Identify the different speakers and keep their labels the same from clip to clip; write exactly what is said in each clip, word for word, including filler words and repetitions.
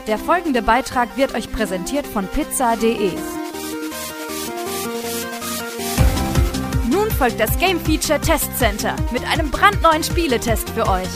Speaker 1: Der folgende Beitrag wird euch präsentiert von pizza punkt de. Nun folgt das Game Feature Test Center mit einem brandneuen Spieletest für euch.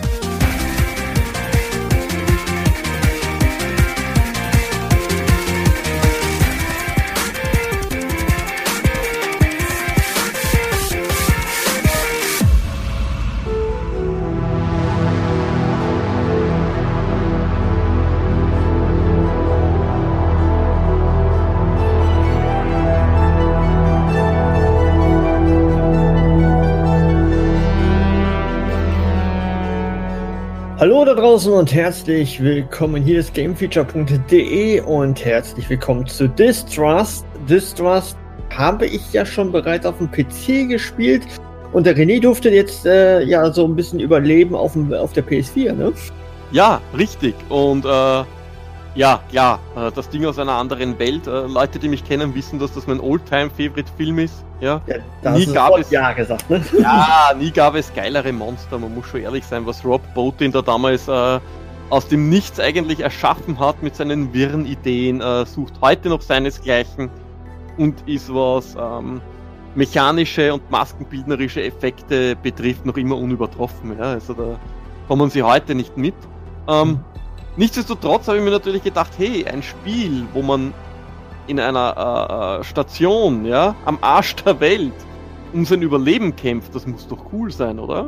Speaker 2: Hallo da draußen und herzlich willkommen. Hier ist Gamefeature punkt de und herzlich willkommen zu Distrust. Distrust habe ich ja schon bereits auf dem P C gespielt und der René durfte jetzt äh, ja so ein bisschen überleben auf, dem, auf der P S vier, ne?
Speaker 3: Ja, richtig. Und äh, ja, klar, äh, das Ding aus einer anderen Welt. Äh, Leute, die mich kennen, wissen, dass das mein Oldtime-Favorite-Film ist. Ja,
Speaker 2: ja da
Speaker 3: nie
Speaker 2: hast
Speaker 3: gab
Speaker 2: du
Speaker 3: es
Speaker 2: ja gesagt, ne?
Speaker 3: Ja, nie gab es geilere Monster. Man muss schon ehrlich sein, was Rob Bottin da damals äh, aus dem Nichts eigentlich erschaffen hat mit seinen wirren Ideen, äh, sucht heute noch seinesgleichen und ist, was ähm, mechanische und maskenbildnerische Effekte betrifft, noch immer unübertroffen. Ja? Also da kommen sie heute nicht mit. Ähm, mhm. Nichtsdestotrotz habe ich mir natürlich gedacht, hey, ein Spiel, wo man in einer äh, Station, ja, am Arsch der Welt um sein Überleben kämpft, das muss doch cool sein, oder?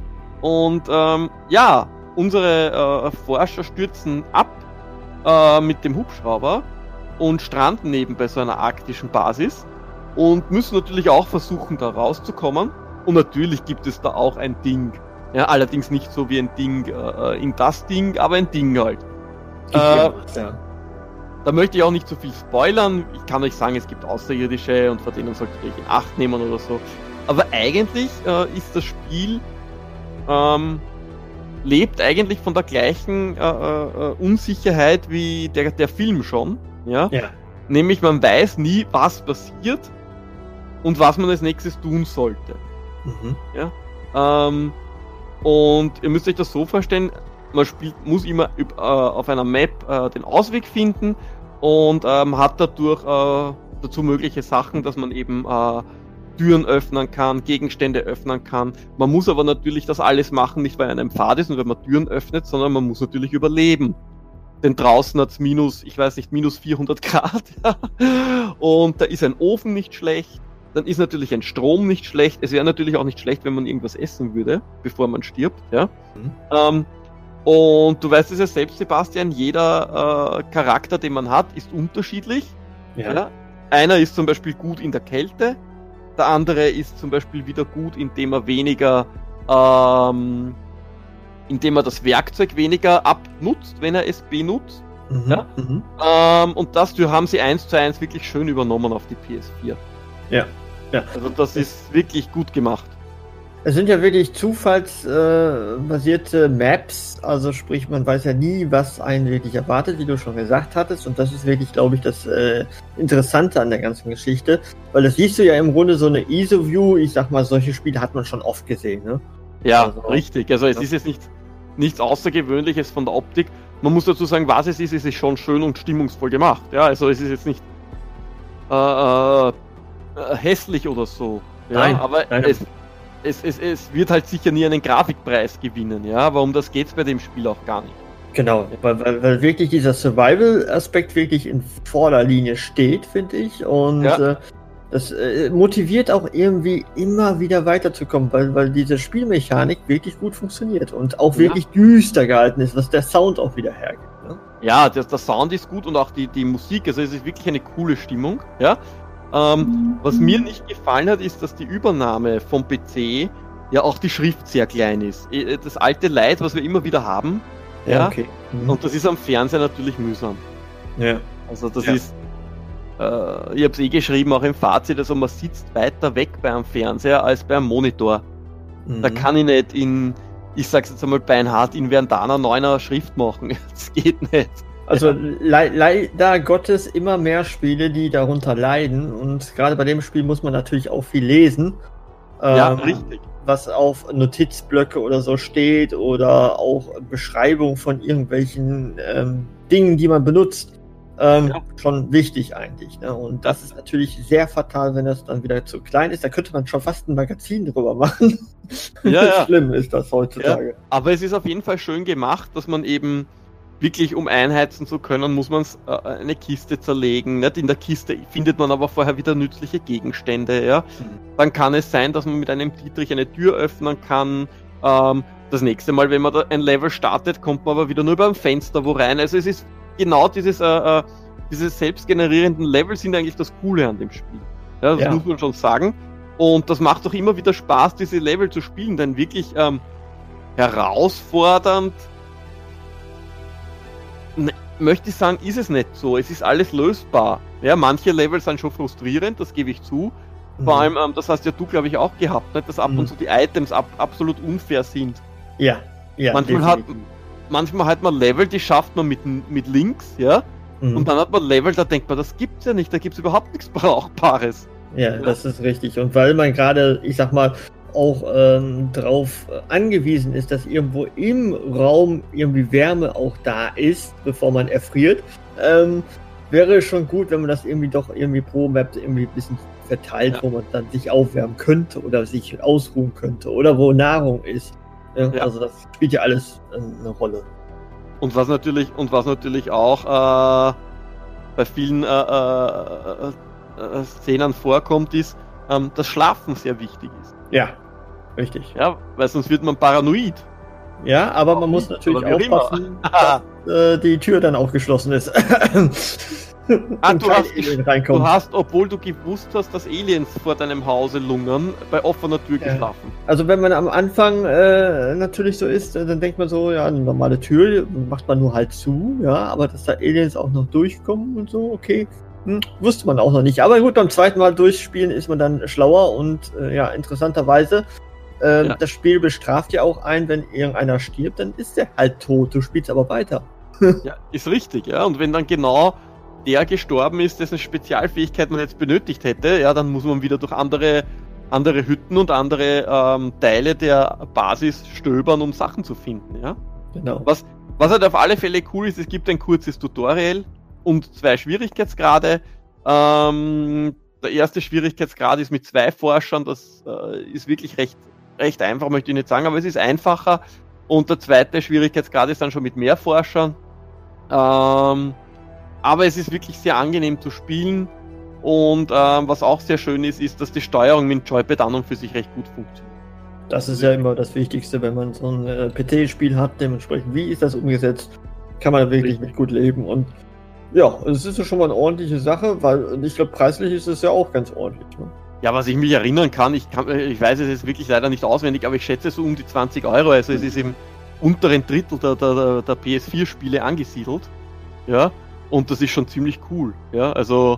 Speaker 3: Und ähm, ja, unsere äh, Forscher stürzen ab äh, mit dem Hubschrauber und stranden eben bei so einer arktischen Basis und müssen natürlich auch versuchen, da rauszukommen. Und natürlich gibt es da auch ein Ding. Ja, allerdings nicht so wie ein Ding äh, in das Ding, aber ein Ding halt. Äh, ja. Da möchte ich auch nicht so viel spoilern. Ich kann euch sagen, es gibt Außerirdische und vor denen solltet ihr euch in Acht nehmen oder so. Aber eigentlich äh, ist das Spiel ähm, lebt eigentlich von der gleichen äh, äh, Unsicherheit wie der, der Film schon. Ja? Ja. Nämlich man weiß nie, was passiert und was man als nächstes tun sollte. Mhm. Ja? Ähm, und ihr müsst euch das so vorstellen, man spielt, muss immer äh, auf einer Map äh, den Ausweg finden und ähm, hat dadurch äh, dazu mögliche Sachen, dass man eben äh, Türen öffnen kann, Gegenstände öffnen kann. Man muss aber natürlich das alles machen, nicht weil einem Pfad ist und wenn man Türen öffnet, sondern man muss natürlich überleben. Denn draußen hat's minus, ich weiß nicht, minus vierhundert Grad. Ja. Und da ist ein Ofen nicht schlecht. Dann ist natürlich ein Strom nicht schlecht. Es wäre natürlich auch nicht schlecht, wenn man irgendwas essen würde, bevor man stirbt. Ja. Mhm. Ähm, und du weißt es ja selbst, Sebastian, jeder äh, Charakter, den man hat, ist unterschiedlich. Ja. Ja. Einer ist zum Beispiel gut in der Kälte, der andere ist zum Beispiel wieder gut, indem er weniger, ähm, indem er das Werkzeug weniger abnutzt, wenn er es benutzt. Mhm. Ja. Mhm. Ähm, und das haben sie eins zu eins wirklich schön übernommen auf die P S vier.
Speaker 2: Ja. Ja.
Speaker 3: Also das ist wirklich gut gemacht.
Speaker 2: Es sind ja wirklich zufallsbasierte äh, Maps, also sprich, man weiß ja nie, was einen wirklich erwartet, wie du schon gesagt hattest, und das ist wirklich, glaube ich, das äh, Interessante an der ganzen Geschichte, weil das siehst du ja im Grunde so eine I S O-View, ich sag mal, solche Spiele hat man schon oft gesehen, ne?
Speaker 3: Ja, also, richtig, also es ja. ist jetzt nicht, nichts Außergewöhnliches von der Optik, man muss dazu sagen, was es ist, es ist schon schön und stimmungsvoll gemacht, ja, also es ist jetzt nicht äh, äh, hässlich oder so, ja,
Speaker 2: nein,
Speaker 3: aber
Speaker 2: nein.
Speaker 3: es Es, es, es wird halt sicher nie einen Grafikpreis gewinnen, ja, aber um das geht's bei dem Spiel auch gar nicht.
Speaker 2: Genau, weil, weil, weil wirklich dieser Survival-Aspekt wirklich in Vorderlinie steht, finde ich, und ja. äh, das äh, motiviert auch irgendwie immer wieder weiterzukommen, weil, weil diese Spielmechanik wirklich gut funktioniert und auch wirklich ja. düster gehalten ist, was der Sound auch wieder hergibt. Ne?
Speaker 3: Ja, der, der Sound ist gut und auch die, die Musik, also es ist wirklich eine coole Stimmung, ja. Ähm, was mir nicht gefallen hat, ist, dass die Übernahme vom P C ja auch die Schrift sehr klein ist. Das alte Leid, was wir immer wieder haben, ja, ja okay. Mhm. Und das ist am Fernseher natürlich mühsam.
Speaker 2: Ja.
Speaker 3: Also das
Speaker 2: ja.
Speaker 3: ist, äh, ich habe es eh geschrieben, auch im Fazit, also man sitzt weiter weg beim Fernseher als beim Monitor. Mhm. Da kann ich nicht in, ich sag's jetzt einmal beinhart, in Verdana neuner Schrift machen. Das geht nicht.
Speaker 2: Also le leider Gottes immer mehr Spiele, die darunter leiden, und gerade bei dem Spiel muss man natürlich auch viel lesen.
Speaker 3: Ja, ähm, richtig.
Speaker 2: was auf Notizblöcke oder so steht oder auch Beschreibung von irgendwelchen ähm, Dingen, die man benutzt. Ähm, ja. Schon wichtig eigentlich. Ne? Und das ist natürlich sehr fatal, wenn das dann wieder zu klein ist. Da könnte man schon fast ein Magazin drüber machen.
Speaker 3: Ja, ja.
Speaker 2: Schlimm ist das heutzutage.
Speaker 3: Ja. Aber es ist auf jeden Fall schön gemacht, dass man eben wirklich, um einheizen zu können, muss man äh, eine Kiste zerlegen. Nicht? In der Kiste findet man aber vorher wieder nützliche Gegenstände. Ja? Mhm. Dann kann es sein, dass man mit einem Dietrich eine Tür öffnen kann. Ähm, das nächste Mal, wenn man da ein Level startet, kommt man aber wieder nur über ein Fenster wo rein. Also es ist genau dieses, äh, äh, diese selbstgenerierenden Level sind eigentlich das Coole an dem Spiel. Ja, das ja. muss man schon sagen. Und das macht doch immer wieder Spaß, diese Level zu spielen, denn wirklich ähm, herausfordernd, ne, möchte ich sagen, ist es nicht so. Es ist alles lösbar. Ja, manche Level sind schon frustrierend, das gebe ich zu. Mhm. Vor allem, ähm, das hast ja du, glaube ich, auch gehabt, nicht? Dass ab mhm. und zu die Items ab, absolut unfair sind.
Speaker 2: Ja, ja.
Speaker 3: Manchmal hat, manchmal hat man Level, die schafft man mit, mit links, ja. Mhm. Und dann hat man Level, da denkt man, das gibt's ja nicht, da gibt's überhaupt nichts Brauchbares.
Speaker 2: Ja, ja, das ist richtig. Und weil man gerade, ich sag mal, auch ähm, drauf angewiesen ist, dass irgendwo im Raum irgendwie Wärme auch da ist, bevor man erfriert, ähm, wäre schon gut, wenn man das irgendwie doch irgendwie pro Map irgendwie ein bisschen verteilt, ja. wo man dann sich aufwärmen könnte oder sich ausruhen könnte oder wo Nahrung ist. Ja, ja. Also das spielt ja alles äh, eine Rolle.
Speaker 3: Und was natürlich, und was natürlich auch äh, bei vielen äh, äh, äh, Szenen vorkommt, ist, ähm, dass Schlafen sehr wichtig ist.
Speaker 2: Ja, richtig.
Speaker 3: Ja, weil sonst wird man paranoid.
Speaker 2: Ja, aber man muss natürlich aufpassen, dass äh, die Tür dann auch geschlossen ist.
Speaker 3: Ah, du, hast, du hast, obwohl du gewusst hast, dass Aliens vor deinem Hause lungern, bei offener Tür ja. geschlafen.
Speaker 2: Also wenn man am Anfang äh, natürlich so ist, dann denkt man so, ja, eine normale Tür macht man nur halt zu, ja, aber dass da Aliens auch noch durchkommen und so, okay, hm, wusste man auch noch nicht. Aber gut, beim zweiten Mal durchspielen ist man dann schlauer und äh, ja, interessanterweise, äh, ja. das Spiel bestraft ja auch einen, wenn irgendeiner stirbt, dann ist der halt tot, du spielst aber weiter.
Speaker 3: Ja, ist richtig, ja, und wenn dann genau der gestorben ist, dessen Spezialfähigkeit man jetzt benötigt hätte, ja, dann muss man wieder durch andere, andere Hütten und andere ähm, Teile der Basis stöbern, um Sachen zu finden, ja.
Speaker 2: Genau.
Speaker 3: Was, was halt auf alle Fälle cool ist, es gibt ein kurzes Tutorial und zwei Schwierigkeitsgrade. Ähm, der erste Schwierigkeitsgrad ist mit zwei Forschern, das äh, ist wirklich recht, recht einfach, möchte ich nicht sagen, aber es ist einfacher. Und der zweite Schwierigkeitsgrad ist dann schon mit mehr Forschern. Ähm, Aber es ist wirklich sehr angenehm zu spielen und ähm, was auch sehr schön ist, ist, dass die Steuerung mit dem Joypad an und für sich recht gut funktioniert.
Speaker 2: Das ist ja immer das Wichtigste, wenn man so ein äh, P C-Spiel hat, dementsprechend, wie ist das umgesetzt, kann man wirklich Richtig. mit gut leben und ja, es ist ja schon mal eine ordentliche Sache, weil ich glaube, preislich ist es ja auch ganz ordentlich. Ne?
Speaker 3: Ja, was ich mich erinnern kann, ich, kann, ich weiß es jetzt wirklich leider nicht auswendig, aber ich schätze so um die zwanzig Euro, also es ist im unteren Drittel der, der, der P S vier Spiele angesiedelt, ja. Und das ist schon ziemlich cool, ja, also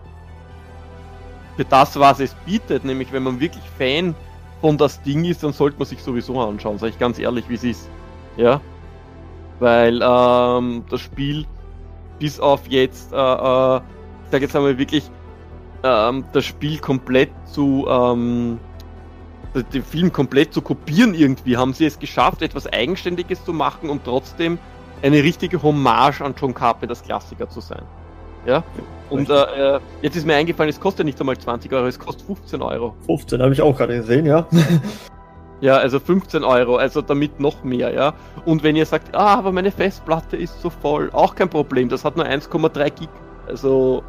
Speaker 3: für das, was es bietet, nämlich wenn man wirklich Fan von das Ding ist, dann sollte man sich sowieso anschauen, sage ich ganz ehrlich, wie es ist, ja, weil ähm, das Spiel bis auf jetzt, äh, äh, ich sage jetzt einmal wirklich, ähm, das Spiel komplett zu, ähm, den Film komplett zu kopieren irgendwie, haben sie es geschafft, etwas Eigenständiges zu machen und trotzdem eine richtige Hommage an John Carpenters Klassiker zu sein. Ja? Und äh, jetzt ist mir eingefallen, es kostet nicht einmal zwanzig Euro, es kostet fünfzehn Euro.
Speaker 2: fünfzehn habe ich auch gerade gesehen, ja.
Speaker 3: Ja, also fünfzehn Euro, also damit noch mehr, ja. Und wenn ihr sagt, ah, aber meine Festplatte ist so voll, auch kein Problem, das hat nur eins Komma drei Gig, also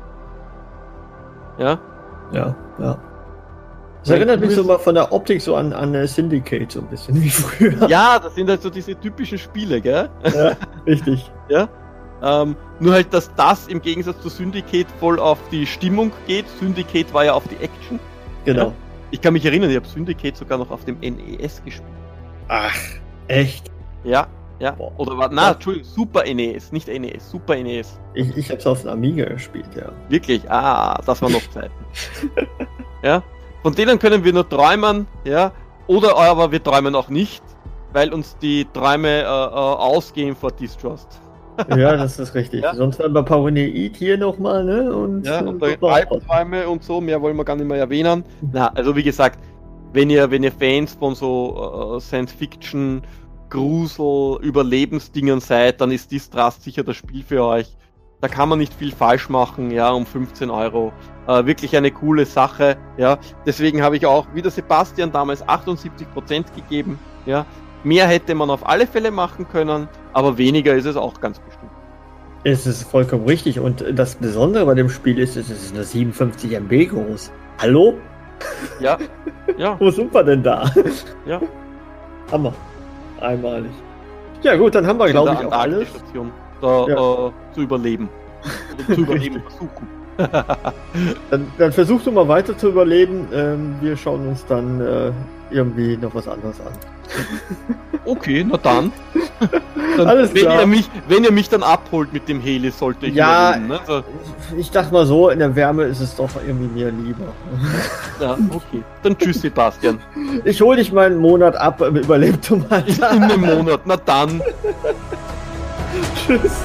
Speaker 3: ja.
Speaker 2: Ja, ja. Das erinnert mich so mal von der Optik so an, an Syndicate so ein bisschen wie früher.
Speaker 3: Ja, das sind halt so diese typischen Spiele, gell?
Speaker 2: Ja, richtig.
Speaker 3: Ja. Ähm, nur halt, dass das im Gegensatz zu Syndicate voll auf die Stimmung geht. Syndicate war ja auf die Action.
Speaker 2: Genau.
Speaker 3: Ja? Ich kann mich erinnern, ich habe Syndicate sogar noch auf dem N E S gespielt.
Speaker 2: Ach, echt?
Speaker 3: Ja, ja. Boah. Oder war, na, Entschuldigung, Super N E S, nicht N E S, Super N E S.
Speaker 2: Ich, ich hab's auf dem Amiga gespielt, ja.
Speaker 3: Wirklich? Ah, das war noch Zeiten. Ja. Von denen können wir nur träumen, ja, oder aber wir träumen auch nicht, weil uns die Träume äh, äh, ausgehen vor Distrust.
Speaker 2: Ja, das ist richtig. Ja? Sonst haben wir Paranoid hier nochmal, ne? Und,
Speaker 3: ja, und Albträume und so, mehr wollen wir gar nicht mehr erwähnen. Na, also wie gesagt, wenn ihr, wenn ihr Fans von so äh, Science-Fiction, Grusel, Überlebensdingern seid, dann ist This Trust sicher das Spiel für euch. Da kann man nicht viel falsch machen, ja, um fünfzehn Euro. Äh, wirklich eine coole Sache, ja. Deswegen habe ich auch, wie der Sebastian damals, achtundsiebzig Prozent gegeben, ja. Mehr hätte man auf alle Fälle machen können, aber weniger ist es auch ganz bestimmt.
Speaker 2: Es ist vollkommen richtig und das Besondere bei dem Spiel ist, es ist nur siebenundfünfzig Megabyte groß. Hallo?
Speaker 3: Ja, ja.
Speaker 2: Wo sind wir denn da?
Speaker 3: Ja.
Speaker 2: Hammer. Einmalig. Ja gut, dann haben wir, glaube ich, auch alles.
Speaker 3: Station, da ja. äh, zu überleben. Oder zu überleben versuchen.
Speaker 2: dann, dann versuch du mal weiter zu überleben. Ähm, wir schauen uns dann äh, irgendwie noch was anderes an.
Speaker 3: Okay, na dann. dann
Speaker 2: Alles
Speaker 3: wenn,
Speaker 2: klar.
Speaker 3: Ihr mich, wenn ihr mich dann abholt mit dem Heli, sollte ich
Speaker 2: ja,
Speaker 3: überleben. Ne? Also,
Speaker 2: ich dachte mal so, in der Wärme ist es doch irgendwie mir lieber.
Speaker 3: Ja, okay. Dann tschüss, Sebastian.
Speaker 2: Ich hol dich mal einen Monat ab, überleb du mal.
Speaker 3: In einem Monat, na dann.
Speaker 2: Tschüss. Tschüss.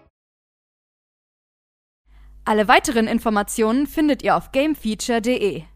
Speaker 1: Alle weiteren Informationen findet ihr auf gamefeature punkt de.